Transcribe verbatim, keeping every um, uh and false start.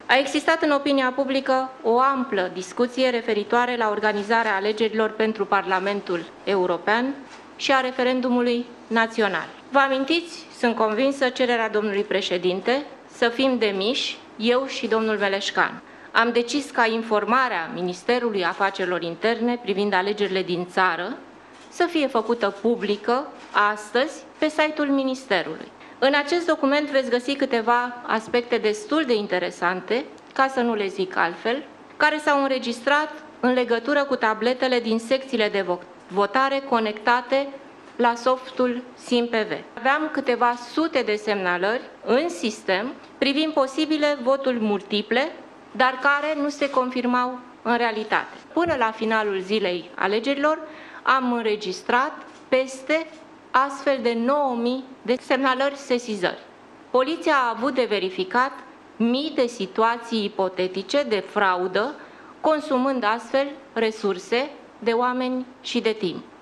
A existat în opinia publică o amplă discuție referitoare la organizarea alegerilor pentru Parlamentul European și a referendumului național. Vă amintiți, sunt convinsă, cererea domnului președinte să fim demiși, eu și domnul Meleșcan. Am decis ca informarea Ministerului Afacerilor Interne privind alegerile din țară să fie făcută publică astăzi pe site-ul Ministerului. În acest document veți găsi câteva aspecte destul de interesante, ca să nu le zic altfel, care s-au înregistrat în legătură cu tabletele din secțiile de votare conectate la softul SimPV. Aveam câteva sute de semnalări în sistem privind posibile voturi multiple, dar care nu se confirmau în realitate. Până la finalul zilei alegerilor am înregistrat peste astfel de nouă mii de semnalări sesizări. Poliția a avut de verificat mii de situații ipotetice de fraudă, consumând astfel resurse de oameni și de timp.